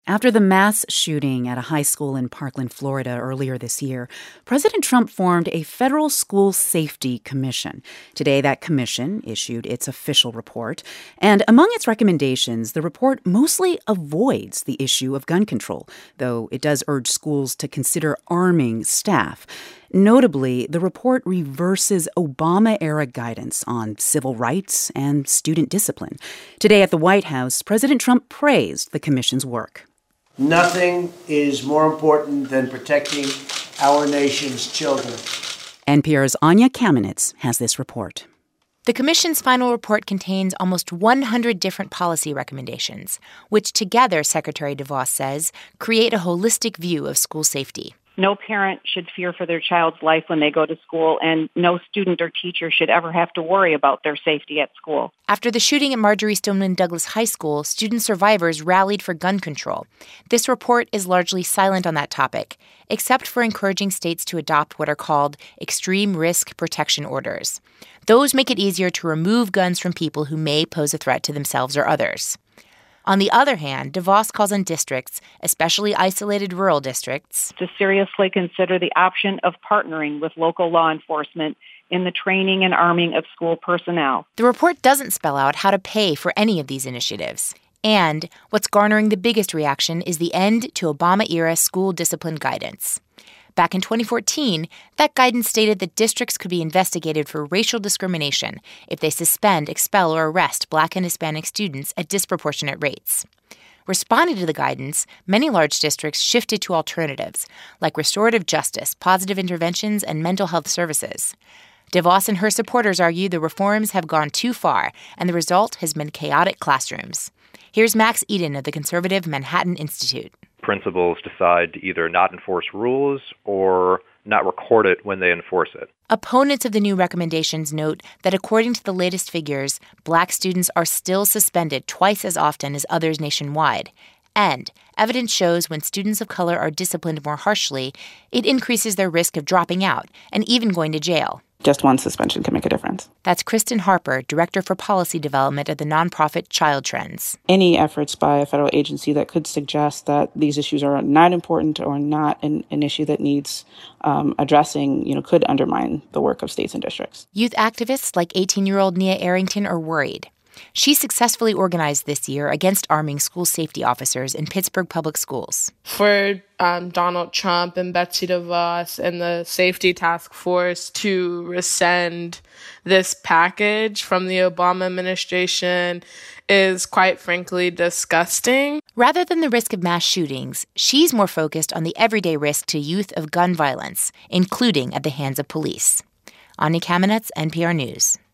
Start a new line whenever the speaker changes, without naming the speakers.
After the mass shooting at a high school in Parkland, Florida earlier this year, President Trump formed a federal school safety commission. Today, that commission issued its official report. And among its recommendations, the report mostly avoids the issue of gun control, though it does urge schools to consider arming staff. Notably, the report reverses Obama-era guidance on civil rights and student discipline. Today at the White House, President Trump praised the commission's work.
Nothing is more important than protecting our nation's children.
NPR's Anya Kamenetz has this report.
The Commission's final report contains almost 100 different policy recommendations, which together, Secretary DeVos says, create a holistic view of school safety.
No parent should fear for their child's life when they go to school, and no student or teacher should ever have to worry about their safety at school.
After the shooting at Marjory Stoneman Douglas High School, student survivors rallied for gun control. This report is largely silent on that topic, except for encouraging states to adopt what are called extreme risk protection orders. Those make it easier to remove guns from people who may pose a threat to themselves or others. On the other hand, DeVos calls on districts, especially isolated rural districts,
to seriously consider the option of partnering with local law enforcement in the training and arming of school personnel.
The report doesn't spell out how to pay for any of these initiatives. And what's garnering the biggest reaction is the end to Obama-era school discipline guidance. Back in 2014, that guidance stated that districts could be investigated for racial discrimination if they suspend, expel, or arrest Black and Hispanic students at disproportionate rates. Responding to the guidance, many large districts shifted to alternatives, like restorative justice, positive interventions, and mental health services. DeVos and her supporters argue the reforms have gone too far, and the result has been chaotic classrooms. Here's Max Eden of the conservative Manhattan Institute.
Principals decide to either not enforce rules or not record it when they enforce it.
Opponents of the new recommendations note that according to the latest figures, Black students are still suspended twice as often as others nationwide. And evidence shows when students of color are disciplined more harshly, it increases their risk of dropping out and even going to jail.
Just one suspension can make a difference.
That's Kristen Harper, Director for Policy Development at the nonprofit Child Trends.
Any efforts by a federal agency that could suggest that these issues are not important or not an issue that needs addressing, could undermine the work of states and districts.
Youth activists like 18-year-old Nia Arrington are worried. She successfully organized this year against arming school safety officers in Pittsburgh public schools.
For Donald Trump and Betsy DeVos and the safety task force to rescind this package from the Obama administration is quite frankly disgusting.
Rather than the risk of mass shootings, she's more focused on the everyday risk to youth of gun violence, including at the hands of police. Anya Kamenetz, NPR News.